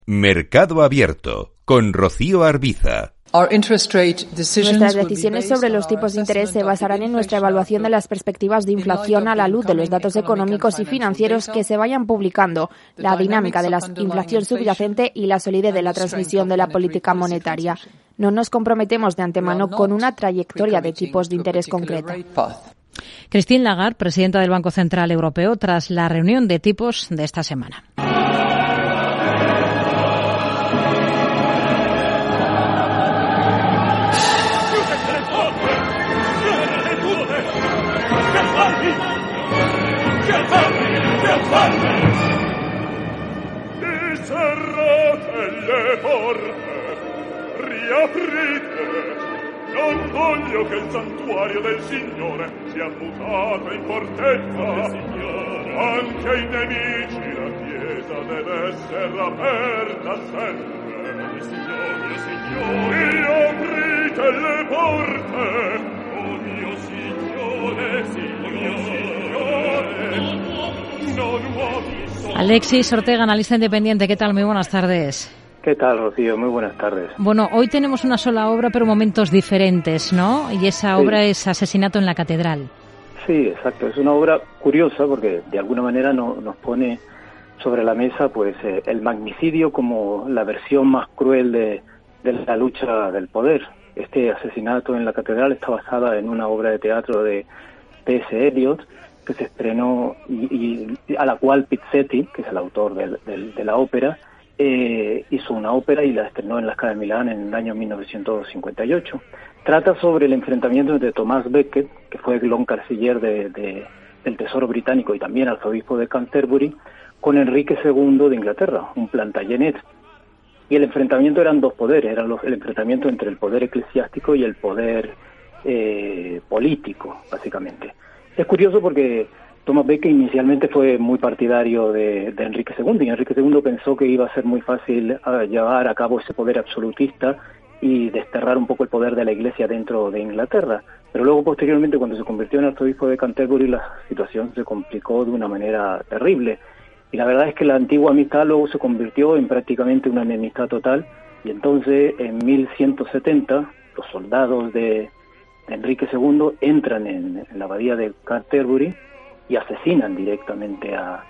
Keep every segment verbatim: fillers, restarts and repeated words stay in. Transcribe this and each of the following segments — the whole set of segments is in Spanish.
Mercado Abierto con Rocío Arbiza. Nuestras decisiones sobre los tipos de interés se basarán en nuestra evaluación de las perspectivas de inflación a la luz de los datos económicos y financieros que se vayan publicando, la dinámica de la inflación subyacente y la solidez de la transmisión de la política monetaria. No nos comprometemos de antemano con una trayectoria de tipos de interés concreta. Christine Lagarde, presidenta del Banco Central Europeo, tras la reunión de tipos de esta semana. E serrate le porte, riaprite, non voglio che il santuario del Signore sia mutato in fortezza. Anche ai nemici la chiesa deve essere aperta sempre. Signore, Signore, riaprite le porte, oh mio Signore, Signore, Signore. Alexis Ortega, analista independiente, ¿qué tal? Muy buenas tardes. ¿Qué tal, Rocío? Muy buenas tardes. Bueno, hoy tenemos una sola obra, pero momentos diferentes, ¿no? Y esa sí. obra es Asesinato en la Catedral. Sí, exacto. Es una obra curiosa porque de alguna manera no, nos pone sobre la mesa pues eh, el magnicidio como la versión más cruel de, de la lucha del poder. Este Asesinato en la Catedral está basada en una obra de teatro de T S Eliot, que se estrenó y, y a la cual Pizzetti, que es el autor del, del, de la ópera, eh, hizo una ópera y la estrenó en la Scala de Milán en el año mil novecientos cincuenta y ocho. Trata sobre el enfrentamiento entre Thomas Becket, que fue el Lord Canciller de, de, del Tesoro británico y también arzobispo de Canterbury, con Enrique segundo de Inglaterra, un Plantagenet. Y el enfrentamiento eran dos poderes, era los, el enfrentamiento entre el poder eclesiástico y el poder eh, político, básicamente. Es curioso porque Thomas Becket inicialmente fue muy partidario de, de Enrique segundo y Enrique segundo pensó que iba a ser muy fácil uh, llevar a cabo ese poder absolutista y desterrar un poco el poder de la Iglesia dentro de Inglaterra. Pero luego, posteriormente, cuando se convirtió en arzobispo de Canterbury, la situación se complicó de una manera terrible. Y la verdad es que la antigua amistad luego se convirtió en prácticamente una enemistad total. Y entonces, en mil ciento setenta, los soldados de Enrique segundo entran en, en la abadía de Canterbury y asesinan directamente a,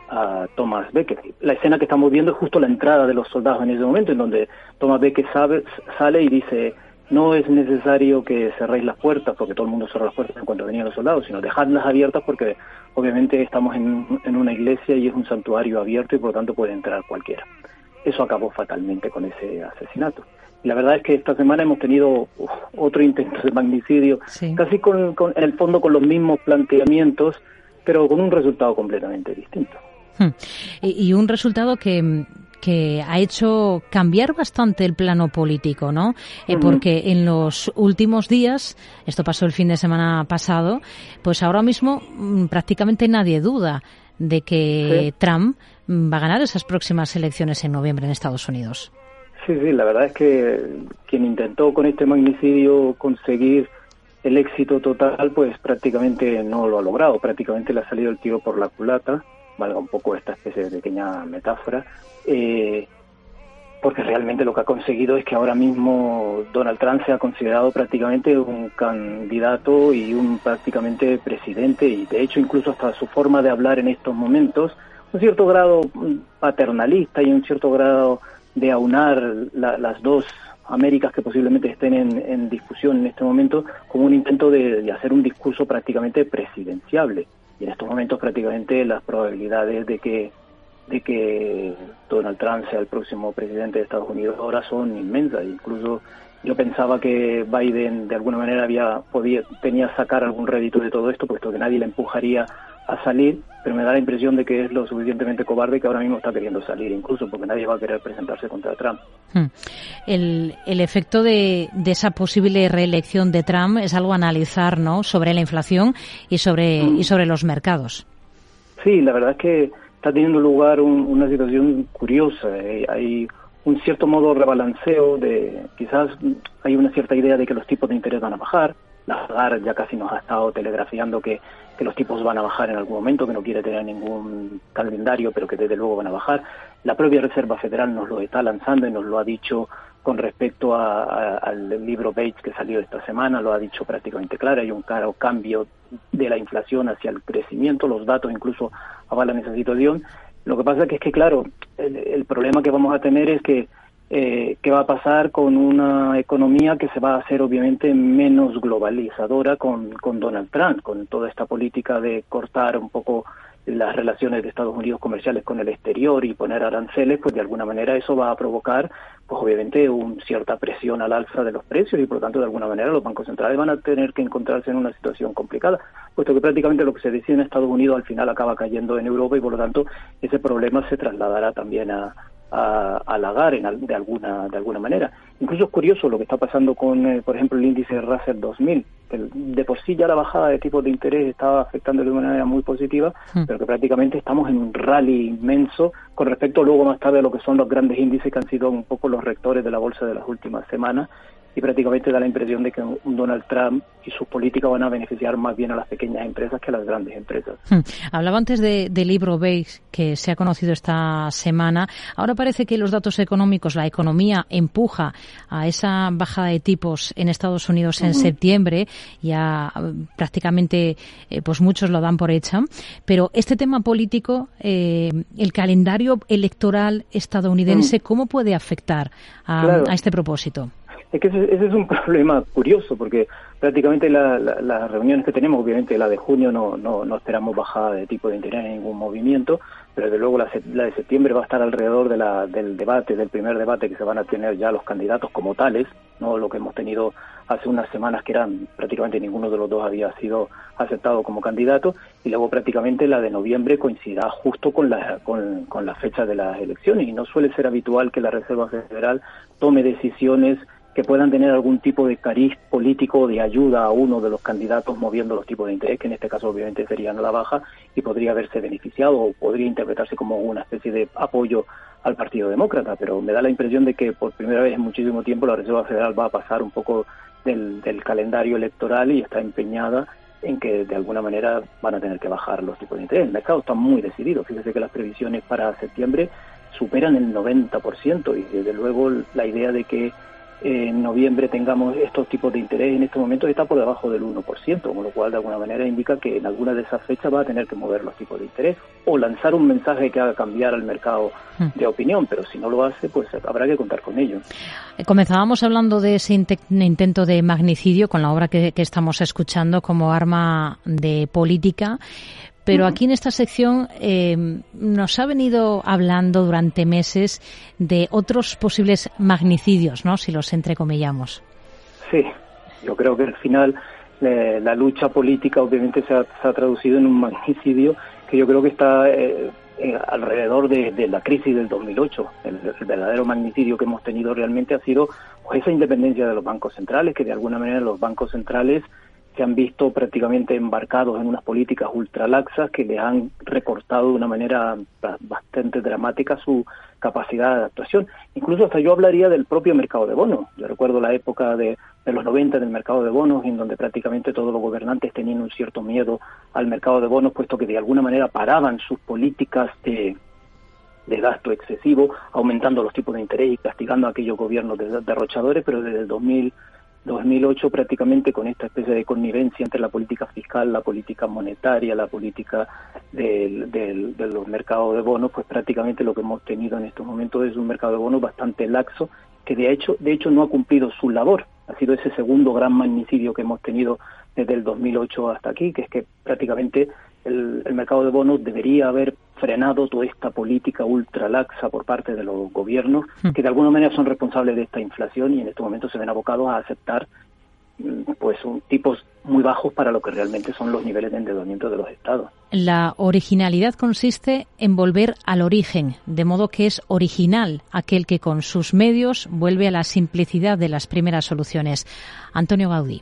a Thomas Becket. La escena que estamos viendo es justo la entrada de los soldados en ese momento, en donde Thomas Becket sabe, sale y dice: no es necesario que cerréis las puertas, porque todo el mundo cerró las puertas en cuanto venían los soldados, sino dejadlas abiertas porque obviamente estamos en, en una iglesia y es un santuario abierto y por lo tanto puede entrar cualquiera. Eso acabó fatalmente con ese asesinato. La verdad es que esta semana hemos tenido uf, otro intento de magnicidio, sí. casi con, con, en el fondo con los mismos planteamientos, pero con un resultado completamente distinto. Hmm. Y, y un resultado que, que ha hecho cambiar bastante el plano político, ¿no? Eh, uh-huh. Porque en los últimos días, esto pasó el fin de semana pasado, pues ahora mismo mmm, prácticamente nadie duda de que sí. Trump va a ganar esas próximas elecciones en noviembre en Estados Unidos. Sí, sí, la verdad es que quien intentó con este magnicidio conseguir el éxito total, pues prácticamente no lo ha logrado, prácticamente le ha salido el tiro por la culata, valga un poco esta especie de pequeña metáfora, eh, porque realmente lo que ha conseguido es que ahora mismo Donald Trump sea considerado prácticamente un candidato y un prácticamente presidente, y de hecho incluso hasta su forma de hablar en estos momentos, un cierto grado paternalista y un cierto grado de aunar la, las dos Américas que posiblemente estén en, en discusión en este momento, como un intento de, de hacer un discurso prácticamente presidenciable. Y en estos momentos prácticamente las probabilidades de que de que Donald Trump sea el próximo presidente de Estados Unidos ahora son inmensas. Incluso yo pensaba que Biden de alguna manera había podía tenía sacar algún rédito de todo esto, puesto que nadie le empujaría a salir, pero me da la impresión de que es lo suficientemente cobarde que ahora mismo está queriendo salir, incluso porque nadie va a querer presentarse contra Trump. El, el efecto de, de esa posible reelección de Trump es algo a analizar, ¿no?, sobre la inflación y sobre mm. y sobre los mercados. Sí, la verdad es que está teniendo lugar un, una situación curiosa. Eh, hay un cierto modo rebalanceo de, quizás hay una cierta idea de que los tipos de interés van a bajar, Lagarde ya casi nos ha estado telegrafiando que, que los tipos van a bajar en algún momento, que no quiere tener ningún calendario, pero que desde luego van a bajar. La propia Reserva Federal nos lo está lanzando y nos lo ha dicho con respecto a, a, al libro Bates que salió esta semana, lo ha dicho prácticamente claro, hay un claro cambio de la inflación hacia el crecimiento, los datos incluso avalan esa situación. Lo que pasa es que, es que claro, el, el problema que vamos a tener es que eh, qué va a pasar con una economía que se va a hacer obviamente menos globalizadora con, con Donald Trump, con toda esta política de cortar un poco las relaciones de Estados Unidos comerciales con el exterior y poner aranceles, pues de alguna manera eso va a provocar, pues obviamente, un, cierta presión al alza de los precios y por lo tanto de alguna manera los bancos centrales van a tener que encontrarse en una situación complicada, puesto que prácticamente lo que se decide en Estados Unidos al final acaba cayendo en Europa y por lo tanto ese problema se trasladará también a a, a Lagarde en, de alguna de alguna manera. Incluso es curioso lo que está pasando con, eh, por ejemplo, el índice Russell dos mil, que de por sí ya la bajada de tipos de interés estaba afectando de una manera muy positiva, mm. pero que prácticamente estamos en un rally inmenso con respecto luego más tarde a lo que son los grandes índices que han sido un poco los rectores de la bolsa de las últimas semanas, y prácticamente da la impresión de que un Donald Trump y sus políticas van a beneficiar más bien a las pequeñas empresas que a las grandes empresas. Hmm. Hablaba antes de, del libro Bates que se ha conocido esta semana. Ahora parece que los datos económicos, la economía empuja a esa bajada de tipos en Estados Unidos en uh-huh. septiembre. Ya prácticamente eh, pues muchos lo dan por hecha. Pero este tema político, eh, el calendario electoral estadounidense, uh-huh. ¿cómo puede afectar a, claro. a este propósito? Es que ese, ese es un problema curioso, porque prácticamente la, la, las reuniones que tenemos, obviamente la de junio no, no, no esperamos bajada de tipo de interés en ningún movimiento, pero desde luego la, la de septiembre va a estar alrededor de la, del debate, del primer debate que se van a tener ya los candidatos como tales, no lo que hemos tenido hace unas semanas que eran prácticamente ninguno de los dos había sido aceptado como candidato, y luego prácticamente la de noviembre coincidirá justo con la, con, con la fecha de las elecciones, y no suele ser habitual que la Reserva Federal tome decisiones que puedan tener algún tipo de cariz político de ayuda a uno de los candidatos moviendo los tipos de interés, que en este caso obviamente serían a la baja, y podría haberse beneficiado o podría interpretarse como una especie de apoyo al Partido Demócrata, pero me da la impresión de que por primera vez en muchísimo tiempo la Reserva Federal va a pasar un poco del, del calendario electoral y está empeñada en que de alguna manera van a tener que bajar los tipos de interés. El mercado está muy decidido, fíjese que las previsiones para septiembre superan el noventa por ciento y desde luego la idea de que en noviembre tengamos estos tipos de interés en estos momentos está por debajo del uno por ciento, con lo cual de alguna manera indica que en alguna de esas fechas va a tener que mover los tipos de interés o lanzar un mensaje que haga cambiar al mercado de opinión, pero si no lo hace, pues habrá que contar con ello. Comenzábamos hablando de ese intento de magnicidio con la obra que, que estamos escuchando como arma de política. Pero aquí en esta sección eh, nos ha venido hablando durante meses de otros posibles magnicidios, ¿no? Si los entrecomillamos. Sí, yo creo que al final eh, la lucha política obviamente se ha, se ha traducido en un magnicidio que yo creo que está eh, eh, alrededor de, de la crisis del dos mil ocho. El, el verdadero magnicidio que hemos tenido realmente ha sido pues, esa independencia de los bancos centrales, que de alguna manera los bancos centrales se han visto prácticamente embarcados en unas políticas ultralaxas que les han recortado de una manera bastante dramática su capacidad de adaptación. Incluso hasta yo hablaría del propio mercado de bonos. Yo recuerdo la época de, de los noventa del mercado de bonos, en donde prácticamente todos los gobernantes tenían un cierto miedo al mercado de bonos, puesto que de alguna manera paraban sus políticas de de gasto excesivo, aumentando los tipos de interés y castigando a aquellos gobiernos derrochadores, pero desde el dos mil dos mil ocho prácticamente con esta especie de connivencia entre la política fiscal, la política monetaria, la política del, del, de los mercados de bonos, pues prácticamente lo que hemos tenido en estos momentos es un mercado de bonos bastante laxo, que de hecho, de hecho no ha cumplido su labor. Ha sido ese segundo gran magnicidio que hemos tenido desde el dos mil ocho hasta aquí, que es que prácticamente el, el mercado de bonos debería haber frenado toda esta política ultralaxa por parte de los gobiernos, que de alguna manera son responsables de esta inflación y en estos momentos se ven abocados a aceptar pues un, tipos muy bajos para lo que realmente son los niveles de endeudamiento de los estados. La originalidad consiste en volver al origen, de modo que es original aquel que con sus medios vuelve a la simplicidad de las primeras soluciones. Antonio Gaudí.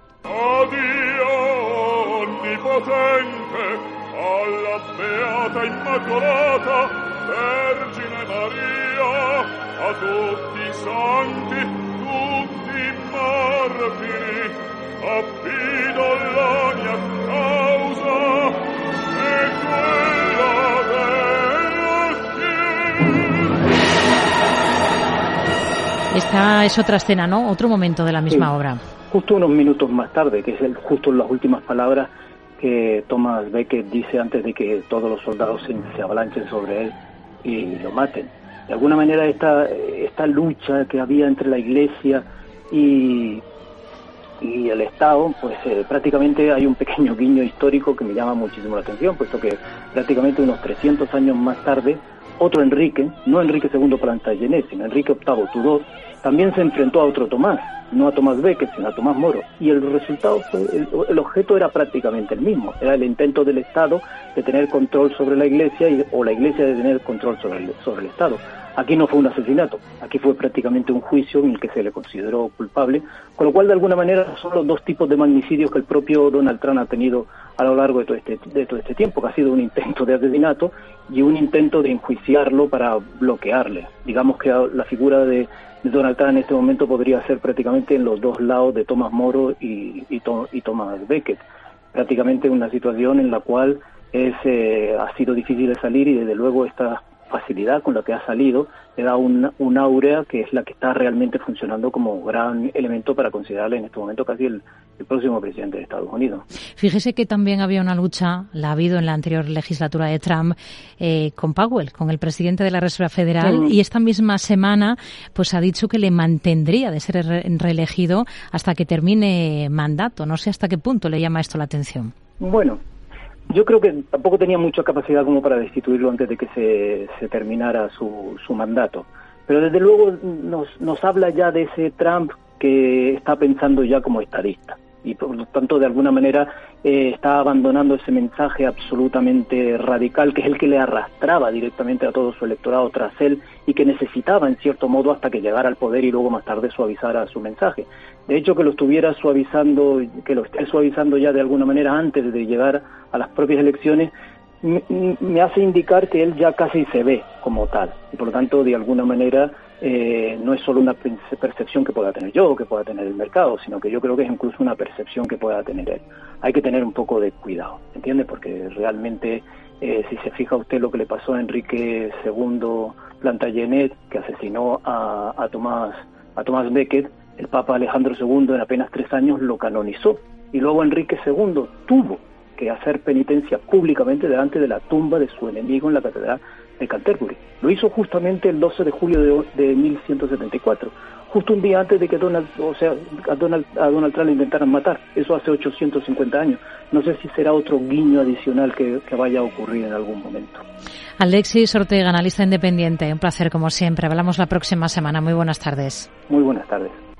Addio, onnipotente, alla beata immacolata Vergine Maria, a tutti i santi, tutti i martiri, affido la mia causa e quella dello cielo. Esta es otra escena, ¿no? Otro momento de la misma sí, obra. Justo unos minutos más tarde, que es el, justo las últimas palabras que Thomas Becket dice antes de que todos los soldados se, se avalanchen sobre él y lo maten. De alguna manera esta, esta lucha que había entre la Iglesia y, y el Estado, pues eh, prácticamente hay un pequeño guiño histórico que me llama muchísimo la atención, puesto que prácticamente unos trescientos años más tarde, otro Enrique, no Enrique segundo Plantagenet, sino Enrique octavo Tudor, también se enfrentó a otro Tomás, no a Tomás Becket, sino a Tomás Moro, y el resultado fue, el, el objeto era prácticamente el mismo, era el intento del Estado de tener control sobre la Iglesia y, o la Iglesia de tener control sobre el, sobre el Estado. Aquí no fue un asesinato, aquí fue prácticamente un juicio en el que se le consideró culpable, con lo cual de alguna manera son los dos tipos de magnicidios que el propio Donald Trump ha tenido a lo largo de todo este, de todo este tiempo, que ha sido un intento de asesinato y un intento de enjuiciarlo para bloquearle. Digamos que la figura de, de Donald Trump en este momento podría ser prácticamente en los dos lados de Tomás Moro y, y, y Thomas Becket, prácticamente una situación en la cual es, eh, ha sido difícil de salir y desde luego esta facilidad con la que ha salido le da un, un áurea que es la que está realmente funcionando como gran elemento para considerarle en este momento casi el, el próximo presidente de Estados Unidos. Fíjese que también había una lucha, la ha habido en la anterior legislatura de Trump, eh, con Powell, con el presidente de la Reserva Federal, mm. y esta misma semana pues ha dicho que le mantendría de ser re- reelegido hasta que termine mandato. No sé hasta qué punto le llama esto la atención. Bueno, yo creo que tampoco tenía mucha capacidad como para destituirlo antes de que se, se terminara su, su mandato. Pero desde luego nos, nos habla ya de ese Trump que está pensando ya como estadista. Y por lo tanto, de alguna manera, eh, está abandonando ese mensaje absolutamente radical, que es el que le arrastraba directamente a todo su electorado tras él y que necesitaba, en cierto modo, hasta que llegara al poder y luego más tarde suavizara su mensaje. De hecho, que lo estuviera suavizando, que lo esté suavizando ya de alguna manera antes de llegar a las propias elecciones, me, me hace indicar que él ya casi se ve como tal. Y por lo tanto, de alguna manera, eh, no es solo una percepción que pueda tener yo o que pueda tener el mercado, sino que yo creo que es incluso una percepción que pueda tener él. Hay que tener un poco de cuidado, ¿entiende? Porque realmente, eh, si se fija usted lo que le pasó a Enrique segundo Plantagenet, que asesinó a, a Tomás a Tomás Becket, el Papa Alejandro segundo en apenas tres años lo canonizó. Y luego Enrique segundo tuvo que hacer penitencia públicamente delante de la tumba de su enemigo en la catedral de Canterbury. Lo hizo justamente el doce de julio de, de mil ciento setenta y cuatro, justo un día antes de que Donald, o sea, a Donald, a Donald Trump le intentaran matar. Eso hace ochocientos cincuenta años. No sé si será otro guiño adicional que, que vaya a ocurrir en algún momento. Alexis Ortega, analista independiente. Un placer como siempre. Hablamos la próxima semana. Muy buenas tardes. Muy buenas tardes.